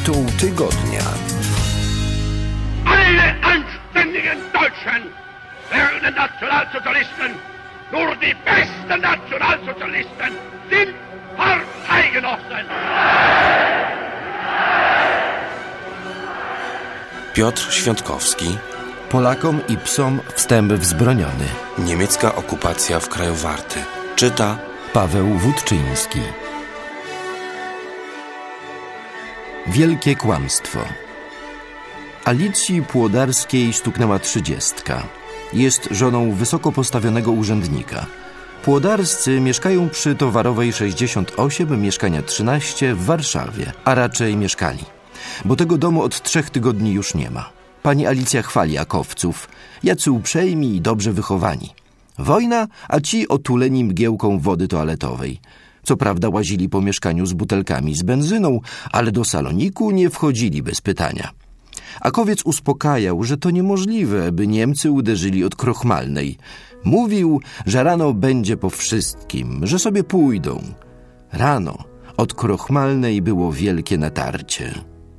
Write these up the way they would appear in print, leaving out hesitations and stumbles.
Tytuł tygodnia. Alle anständigen Deutschen werden Nationalsozialisten, nur die besten Nationalsozialisten sind Parteigenossen. Piotr Świątkowski. Polakom i psom wstęp wzbroniony. Niemiecka okupacja w kraju Warty. Czyta Paweł Wódczyński. Wielkie kłamstwo. Alicji Płodarskiej stuknęła 30. Jest żoną wysoko postawionego urzędnika. Płodarscy mieszkają przy Towarowej 68, mieszkania 13 w Warszawie, a raczej mieszkali. Bo tego domu od 3 tygodni już nie ma. Pani Alicja chwali akowców, jacy uprzejmi i dobrze wychowani. Wojna, a ci otuleni mgiełką wody toaletowej. Co prawda łazili po mieszkaniu z butelkami z benzyną, ale do saloniku nie wchodzili bez pytania. Akowiec uspokajał, że to niemożliwe, by Niemcy uderzyli od Krochmalnej. Mówił, że rano będzie po wszystkim, że sobie pójdą. Rano od Krochmalnej było wielkie natarcie.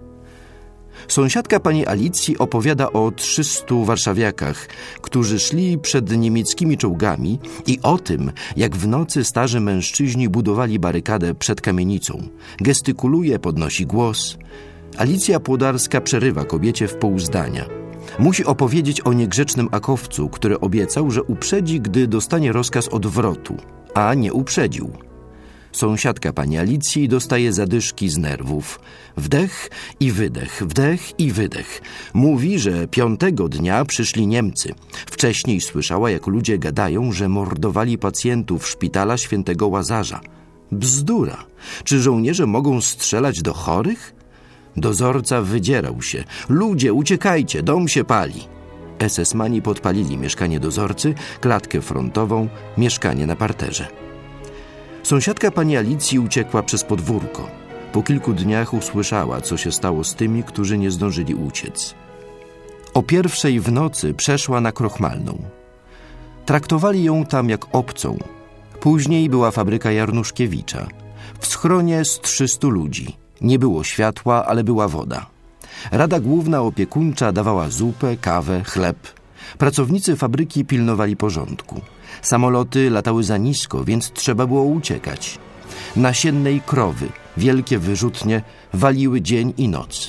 Sąsiadka pani Alicji opowiada o 300 warszawiakach, którzy szli przed niemieckimi czołgami i o tym, jak w nocy starzy mężczyźni budowali barykadę przed kamienicą. Gestykuluje, podnosi głos. Alicja Płodarska przerywa kobiecie w pół zdania. Musi opowiedzieć o niegrzecznym akowcu, który obiecał, że uprzedzi, gdy dostanie rozkaz odwrotu, a nie uprzedził. Sąsiadka pani Alicji dostaje zadyszki z nerwów. Wdech i wydech, wdech i wydech. Mówi, że 5. dnia przyszli Niemcy. Wcześniej słyszała, jak ludzie gadają, że mordowali pacjentów szpitala świętego Łazarza. Bzdura. Czy żołnierze mogą strzelać do chorych? Dozorca wydzierał się. Ludzie, uciekajcie, dom się pali. SS-mani podpalili mieszkanie dozorcy, klatkę frontową, mieszkanie na parterze. Sąsiadka pani Alicji uciekła przez podwórko. Po kilku dniach usłyszała, co się stało z tymi, którzy nie zdążyli uciec. O 1:00 w nocy przeszła na Krochmalną. Traktowali ją tam jak obcą. Później była fabryka Jarnuszkiewicza. W schronie z 300 ludzi. Nie było światła, ale była woda. Rada Główna Opiekuńcza dawała zupę, kawę, chleb. Pracownicy fabryki pilnowali porządku. Samoloty latały za nisko, więc trzeba było uciekać. Nasiennej krowy, wielkie wyrzutnie, waliły dzień i noc.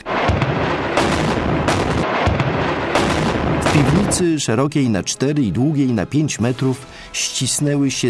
W piwnicy szerokiej na 4 i długiej na 5 metrów ścisnęły się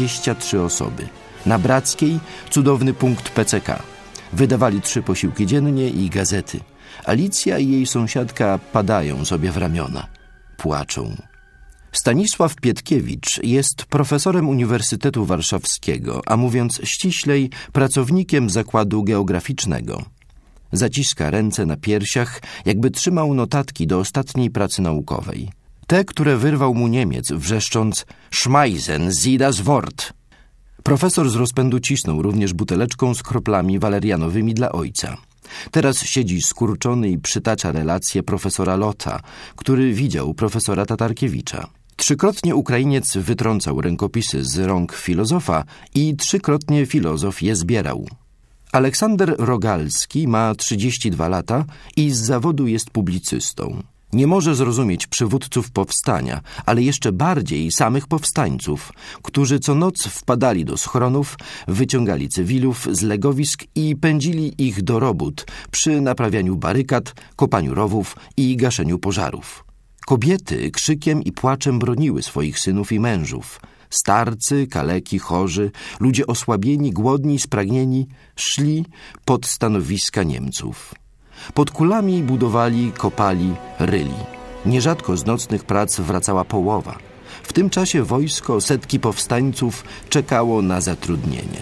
23 osoby. Na Brackiej cudowny punkt PCK. Wydawali 3 posiłki dziennie i gazety. Alicja i jej sąsiadka padają sobie w ramiona. Płaczą. Stanisław Pietkiewicz jest profesorem Uniwersytetu Warszawskiego, a mówiąc ściślej, pracownikiem zakładu geograficznego. Zaciska ręce na piersiach, jakby trzymał notatki do ostatniej pracy naukowej. Te, które wyrwał mu Niemiec, wrzeszcząc „Schmeisen Sie das Wort”. Profesor z rozpędu cisnął również buteleczką z kroplami walerianowymi dla ojca. Teraz siedzi skurczony i przytacza relacje profesora Lota, który widział profesora Tatarkiewicza. 3-krotnie Ukrainiec wytrącał rękopisy z rąk filozofa i 3-krotnie filozof je zbierał. Aleksander Rogalski ma 32 lata i z zawodu jest publicystą. Nie może zrozumieć przywódców powstania, ale jeszcze bardziej samych powstańców, którzy co noc wpadali do schronów, wyciągali cywilów z legowisk i pędzili ich do robót przy naprawianiu barykad, kopaniu rowów i gaszeniu pożarów. Kobiety krzykiem i płaczem broniły swoich synów i mężów. Starcy, kaleki, chorzy, ludzie osłabieni, głodni, spragnieni szli pod stanowiska Niemców. Pod kulami budowali, kopali, ryli. Nierzadko z nocnych prac wracała połowa. W tym czasie wojsko, setki powstańców czekało na zatrudnienie.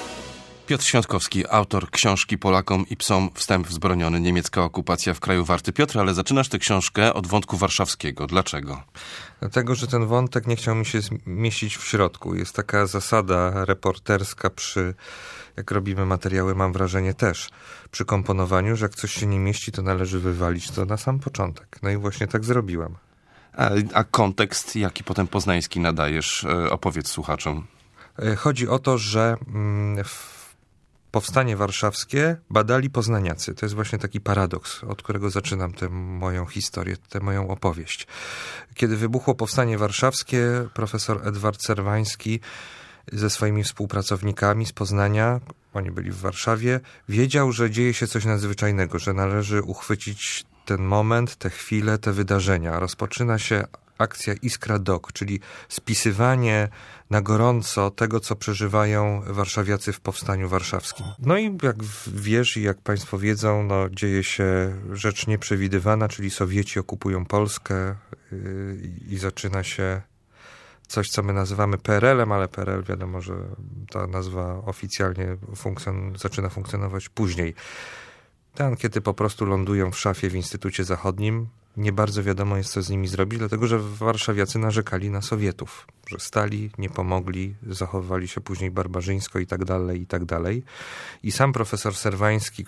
Piotr Świątkowski, autor książki Polakom i psom wstęp wzbroniony, niemiecka okupacja w kraju Warty. Piotr, ale zaczynasz tę książkę od wątku warszawskiego. Dlaczego? Dlatego, że ten wątek nie chciał mi się zmieścić w środku. Jest taka zasada reporterska jak robimy materiały, mam wrażenie też, przy komponowaniu, że jak coś się nie mieści, to należy wywalić to na sam początek. No i właśnie tak zrobiłam. A kontekst, jaki potem poznański nadajesz, opowiedz słuchaczom. Chodzi o to, że powstanie warszawskie badali poznaniacy. To jest właśnie taki paradoks, od którego zaczynam tę moją historię, tę moją opowieść. Kiedy wybuchło powstanie warszawskie, profesor Edward Serwański ze swoimi współpracownikami z Poznania, oni byli w Warszawie, wiedział, że dzieje się coś nadzwyczajnego, że należy uchwycić ten moment, te chwile, te wydarzenia. Rozpoczyna się akcja Iskra Dok, czyli spisywanie na gorąco tego, co przeżywają warszawiacy w powstaniu warszawskim. No i jak wiesz i jak państwo wiedzą, no, dzieje się rzecz nieprzewidywana, czyli Sowieci okupują Polskę i zaczyna się coś, co my nazywamy PRL-em, ale PRL wiadomo, że ta nazwa oficjalnie zaczyna funkcjonować później. Te ankiety po prostu lądują w szafie w Instytucie Zachodnim. Nie bardzo wiadomo jest, co z nimi zrobić, dlatego że warszawiacy narzekali na Sowietów, że stali, nie pomogli, zachowywali się później barbarzyńsko i tak dalej, i tak dalej. I sam profesor Serwański,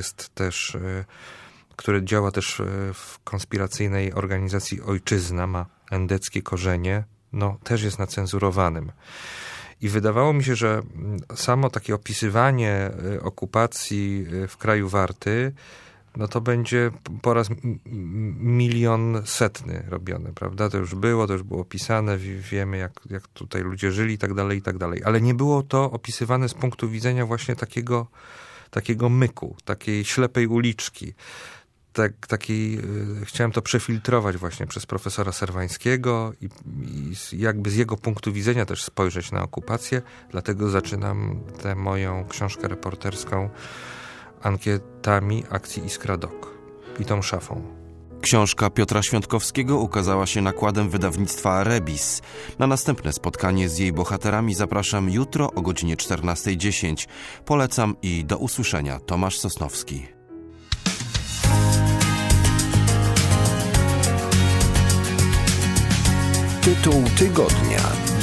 który działa też w konspiracyjnej organizacji Ojczyzna, ma endeckie korzenie, no też jest nacenzurowanym. I wydawało mi się, że samo takie opisywanie okupacji w kraju Warty, no to będzie po raz 1 100 000 robione, prawda? To już było opisane, wiemy jak tutaj ludzie żyli i tak dalej, ale nie było to opisywane z punktu widzenia właśnie takiego myku, takiej ślepej uliczki. Chciałem to przefiltrować właśnie przez profesora Serwańskiego i jakby z jego punktu widzenia też spojrzeć na okupację, dlatego zaczynam tę moją książkę reporterską ankietami akcji Iskra Dok i tą szafą. Książka Piotra Świątkowskiego ukazała się nakładem wydawnictwa Rebis. Na następne spotkanie z jej bohaterami zapraszam jutro o godzinie 14:10. Polecam i do usłyszenia. Tomasz Sosnowski. Tytuł tygodnia.